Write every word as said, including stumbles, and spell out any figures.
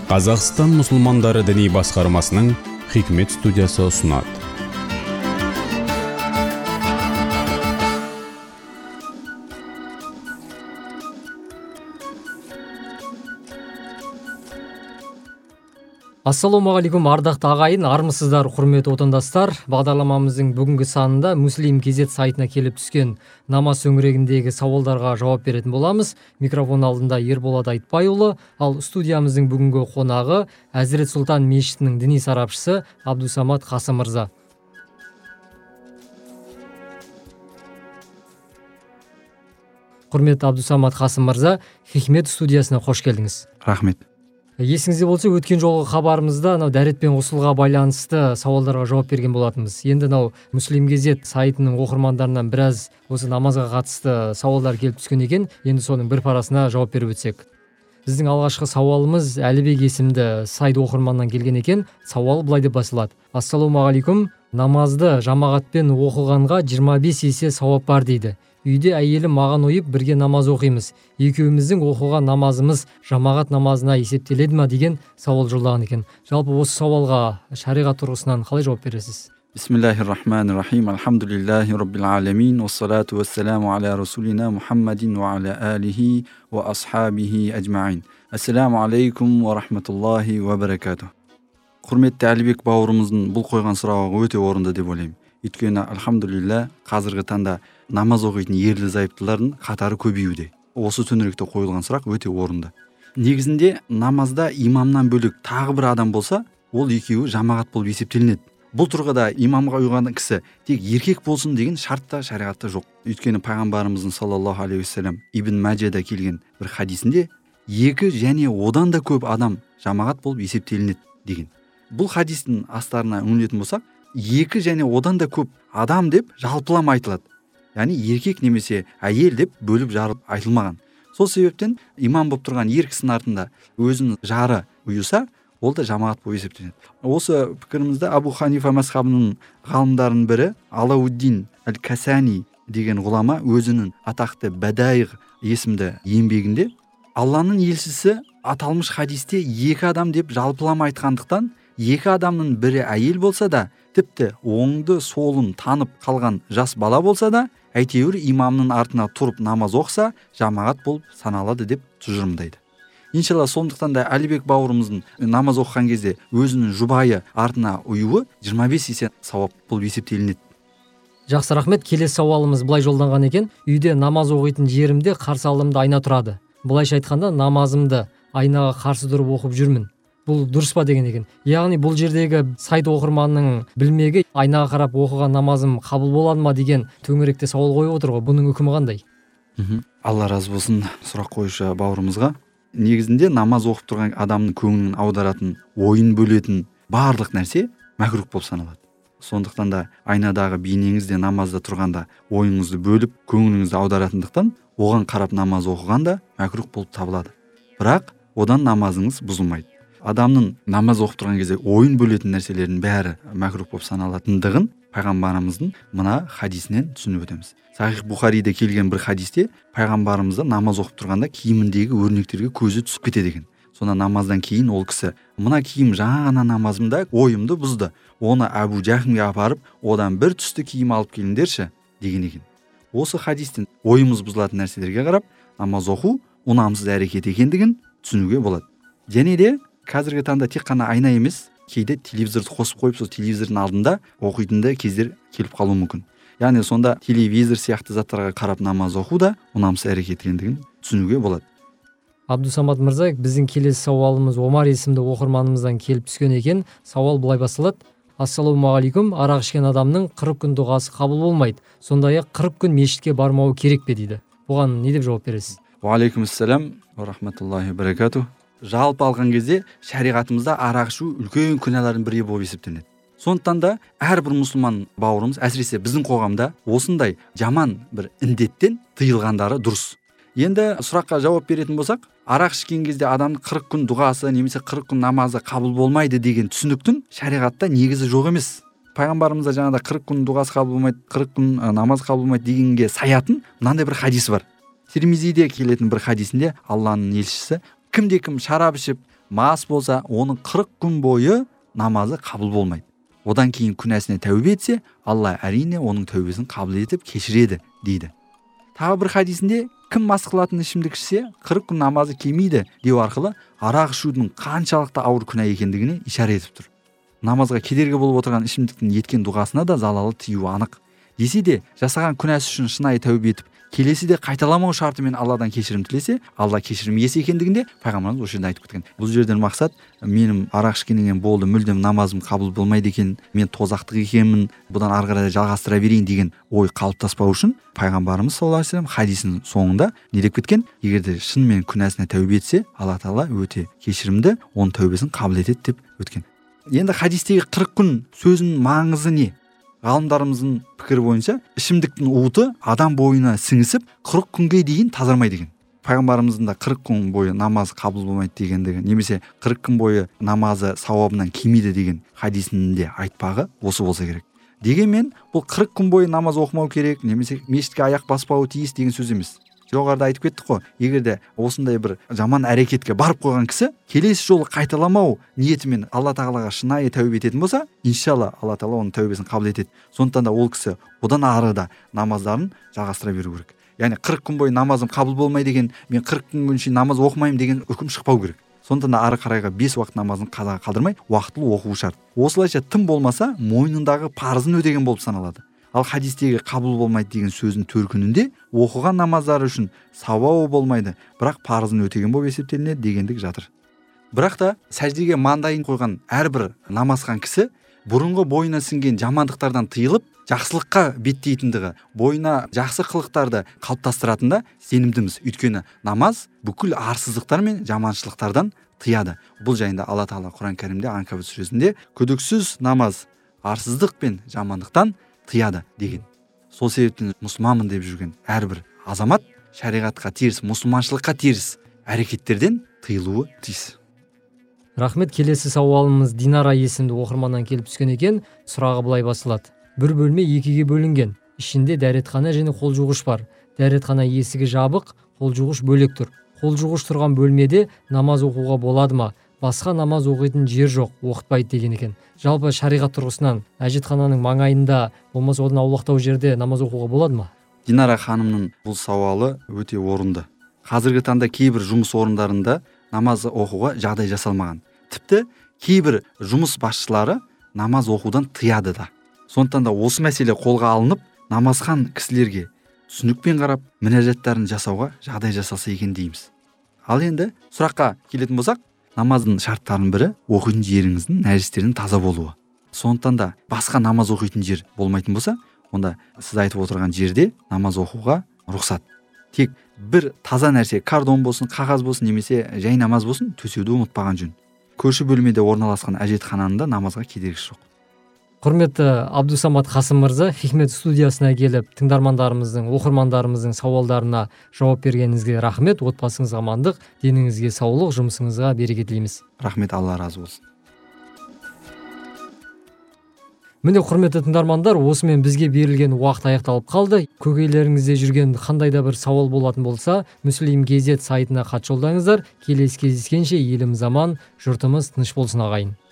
Қазақстан мұсылмандары діни басқармасының Хикмет студиясы ұсынады. Ассалаумағалейкум, ардақты ағайын, армысыздар, құрметті отандастар. Бағдарламамыздың бүгінгі санында Муслим Кезет сайтына келіп түскен намаз төңірегіндегі сауалдарға жауап беретін боламыз. Микрофон алдында Ерболат Айтбайұлы, ал студиямыздың бүгінгі қонағы Әзірет Сұлтан мешітінің діни сарапшысы Абдусамат Қасым мырза. Құрметті Абдусамат Қасым мырза, Хикмет студиясына қош келдіңіз. Рахмет. Есіңізде болса, өткен жолғы хабарымызда мынау дәрет пен ғұсылға байланысты сауалдарға жауап берген болатынбыз. Енді мынау Муслим Кезет сайтының оқырмандарынан біраз осы намазға қатысты сауалдар келіп түскен екен. Енді соның бір парасына жауап беріп өтсек. Біздің алғашқы сауалымыз Әлібек есімді сайт оқырманнан келген екен. Сауал былай деп басталады. Ассалаумағалейкум, намазды жамағатпен оқығанға жиырма бес есе сауап бар дейді. Үйде әйелім маған ойып бірге намаз оқимыз. Екеуміздің оқыған намазымыз жамағат намазына есептеледі ма деген сауал жолдаған екен. Жалпы осы сауалға шариғат тұрғысынан қалай жауап бересіз? Бисмиллахир-рахманир-рахим. Алхамдулиллахи раббил аламин. Уассалату уассаламу аля расулина Мухаммадин ва аля алихи ва асхабихи аджмаин. Ассаламу алейкум ва рахматуллахи ва баракатух. Құрметті Әлібек бауырымыздың бұл қойған сұрағы өте орынды деп ойлаймын. Өйткені альхамдулилля қазіргі таңда намаз оқитын ерлі зайыптылардың қатары көбеюде. Осы төңіректе қойылған сұрақ өте орынды. Негізінде намазда имамнан бөлек тағы бір адам болса, ол екеуі жамағат болып есептелінеді. Бұл тұрғыда имамға ұйған кісі тек еркек болсын деген шарт та шариғатта жоқ. Өйткені пайғамбарымыздың саллаллаху алейхи уассалам Ибн Маджада келген бір хадисінде екі және одан да көп адам жамағат болып есептелінеді деген. Бұл хадистің астарына үңілетін болсақ, екі және одан да көп адам деп жалпылама айтылады. Яғни еркек немесе әйел деп бөліп жарып айтылмаған. Сол себептен имам болып тұрған ер кісінің артында өзінің жары ұйыса, ол да жамағат болып есептеледі. Осы пікірімізді Абу Ханифа мазхабының ғалымдарының бірі Алауддин Аль-Касани деген ғұлама өзінің атақты Бадайғ есімді еңбегінде Алланың елшісі аталмыш хадисте екі адам деп жалпылама айтқандықтан, екі адамның бірі әйел болса да, тіпті оңды солын танып қалған жас бала болса да, әйтеуір имамның артына тұрып намаз оқса, жамағат болып саналады деп тұжырымдайды. Иншалла, сондықтан да Әлібек бауырымыздың намаз оқыған кезде өзінің жұбайы артына ұюы жиырма бес есе сауап болып есептелінеді. Жақсы, рахмет. Келесі сауалымыз былай жолданған екен. Үйде намаз оқитын жерімде қарсы алдымда айна тұрады. Былайша айтқанда, намазымды айнаға қарсы тұрып оқып жүрмін. Бұл дұрыс па деген екен. Яғни бұл жердегі сайт оқырманның білмегі айнаға қарап оқыған намазым қабыл болады ма деген төңіректе сауал қойып отыр ғой. Бұның үкімі қандай? Алла разы болсын сұрақ қойшы бауырымызға. Негізінде намаз оқып тұрған адамның көңілін аударатын, ойын бөлетін барлық нәрсе мәкрух болып саналады. Сондықтан да айнадағы бейнеңізде намазда тұрғанда ойыңызды бөліп, көңіліңізді аударатындықтан оған қарап намаз оқығанда мәкрух болып табылады. Бірақ одан намазыңыз бұзылмайды. Адамның намаз оқып тұрған кезде ойын бөлетін нәрселердің бәрі мәкрух болып саналатындығын пайғамбарымыздың мына хадисінен түсініп өтеміз. Сахих Бухариде келген бір хадисте пайғамбарымызда намаз оқып тұрғанда киіміндегі өрнектерге көзі түсіп кетеді екен. Сонда намаздан кейін ол кісі мына киім жаңа ғана намазымда ойымды бұзды. Оны Абу Жахмге апарып, одан бір түсті киім алып келіңдерші деген екен. Осы хадистен ойымыз бұзылатын нәрселерге қарап намаз оқу ұнамсыз әрекет екендігін түсінуге болады. Және де қазіргі таңда тек қана айна емес, кейде телевизорды қосып қойып, сол телевизордың алдында оқитынды кездер келіп қалуы мүмкін. Яғни сонда телевизор сияқты заттарға қарап намаз оқу да ұнамсыз әрекет екендігін түсінуге болады. Абдусамат мырза, біздің келесі сауалымыз Омар есімді оқырманымыздан келіп түскен екен. Сауал былай басталады. Ассалаумағалейкум, арақ ішкен адамның қырық күн дұғасы қабыл болмайды. Сондай-ақ қырық күн мешітке бармауы керек пе дейді. Бұған не деп жауап бересіз? Ва алейкумассалам ва рахматуллахи ва баракатух. Жалпы алған кезде шариғатымызда арақ ішу үлкен күнәлардың бірі болып есептелінеді. Сондықтан да әрбір мұсылман бауырымыз, әсіресе біздің қоғамда осындай жаман бір індеттен тыйылғандары дұрыс. Енді сұраққа жауап беретін болсақ, арақ ішкен кезде адамның қырық күн дұғасы немесе қырық күн намазы қабыл болмайды деген түсініктің шариғатта негізі жоқ емес. Пайғамбарымызда жаңағыда қырық күн дұғасы қабыл болмайды, қырық күн намаз қабыл болмайды дегенге саятын мынандай бір хадис бар. Тирмизиде келетін бір хадисінде Алланың елшісі кімде кім шарап ішіп мас болса, оның қырық күн бойы намазы қабыл болмайды. Одан кейін күнәсіне тәубе етсе, Алла әрине оның тәубесін қабыл етіп кешіреді дейді. Тағы бір хадисінде кім мас қылатын ішімдік ішсе, қырық күн намазы келмейді деу арқылы арақ ішудің қаншалықты ауыр күнә екендігіне ишара етіп тұр. Намазға кедергі болып отырған ішімдіктің еткен дұғасына да залалы тиюі анық. Десе де, жасаған күнәсі үшін шынайы тәубе етіп, келесіде қайталамау шартымен Алладан кешірім тілесе, Алла кешірім иесі екендігінде пайғамбарымыз осы жерде айтып кеткен. Бұл жерден мақсат, менің арақ ішкеннен болды, мүлдем намазым қабыл болмайды екен, мен тозақтық екенмін, бұдан ары қарай жалғастыра берейін деген ой қалыптаспау үшін пайғамбарымыз саллаллаху алейхи вассалам хадисінің соңында не деп кеткен? Егер де шынымен күнәсіне тәубе етсе, Алла тағала өте кешірімді, оның тәубесін қабыл етеді деп өткен. Енді хадистегі қырық күн сөзінің маңызы не? Ғалымдарымыздың пікірі бойынша ішімдіктің уыты адам бойына сіңісіп қырық күнге дейін тазармайды деген. Пайғамбарымыздың да қырық күн бойы намаз қабыл болмайды дегендігі, немесе қырық күн бойы намазы сауабынан кемиді деген хадисінде айтпағы осы болса керек. Дегенмен бұл қырық күн бойы намаз оқымау керек, немесе мешітке аяқ баспауы тиіс деген сөз емес. Жоғарыда айтып кеттік қой, егер де осындай бір жаман әрекетке барып қойған кісі келесі жолы қайталамау ниетімен Алла тағалаға шынайы тәубе ететін болса, иншалла Алла тағала оның тәубесін қабыл етеді. Сондықтан да ол кісі одан ары да намаздарын жалғастыра беру керек. Яғни қырық күн бойы намазым қабыл болмайды деген, мен қырық күнге шейін намаз оқымаймын деген үкім шықпау керек. Сондықтан да ары қарайға бес уақыт намазын қазаға қалдырмай, уақытылы оқу шарт. Осылайша тым болмаса мойнындағы парызын өтеген болып саналады. Ал хадистегі қабыл болмайды деген сөздің төркінінде оқыған намаздары үшін сауабы болмайды, бірақ парызын өтеген болып есептелінеді дегендік жатыр. Бірақ та сәждеге маңдайын қойған әрбір намазхан кісі бұрынғы бойына сіңген жамандықтардан тыйылып, жақсылыққа беттейтіндігі, бойына жақсы қылықтарды қалыптастыратында сенімдіміз. Өйткені намаз бүкіл арсыздықтар мен жаманшылықтардан тыяды. Бұл жайында Алла тағала Құран кәрімде Анкабут сүресінде күдіксіз намаз арсыздық пен жамандықтан тыяды деген. Сол себептен мұсылманмын деп жүрген әрбір азамат шариғатқа теріс, мұсылманшылыққа теріс әрекеттерден тыйылуы тиіс. Рахмет. Келесі сауалымыз Динара есімді оқырманнан келіп түскен екен. Сұрағы былай басылады. Бір бөлме екіге бөлінген. Ішінде дәретхана және қол жуғыш бар. Дәретхана есігі жабық, қол жуғыш бөлек тұр. Қол жуғыш тұрған бөлмеде намаз оқуға болады ма? Басқа намаз оқитын жер жоқ, оқытпайды деген екен. Жалпы шариғат тұрғысынан әжетхананың маңайында, болмаса одан аулақтау жерде намаз оқуға болады ма? Динара ханымның бұл сауалы өте орынды. Қазіргі таңда кейбір жұмыс орындарында намаз оқуға жағдай жасалмаған. Тіпті кейбір жұмыс басшылары намаз оқудан тыяды да. Сондықтан да осы мәселе қолға алынып, намазхан кісілерге түсінікпен қарап, мінәжаттарын жасауға жағдай жасалса екен дейміз. Ал енді сұраққа келетін болсақ, намаздың шарттарының бірі оқитын жеріңіздің нәжістердің таза болуы. Сондықтан да басқа намаз оқитын жер болмайтын болса, онда сіз айтып отырған жерде намаз оқуға рұқсат. Тек бір таза нәрсе, кардон болсын, қағаз болсын, немесе жай намаз болсын, төсеуді ұмытпаған жөн. Көрші бөлмеде орналасқан әжетханында намазға кедергісі жоқ. Құрметті Абдусамат Қасым мырза, Хикмет студиясына келіп, тыңдармандарымыздың, оқырмандарымыздың сауалдарына жауап бергеніңізге рахмет. Отбасыңызға амандық, деніңізге саулық, жұмысыңызға береке тілейміз. Рахмет, Алла разы болсын. Міне, құрметті тыңдармандар, осымен бізге берілген уақыт аяқталып қалды. Көкейлеріңізде жүрген қандай да бір сауал болатын болса, Муслим кз сайтына хат жолдаңыздар. Келесі кездескенше еліміз аман, жұртымыз тыныш болсын ағайын.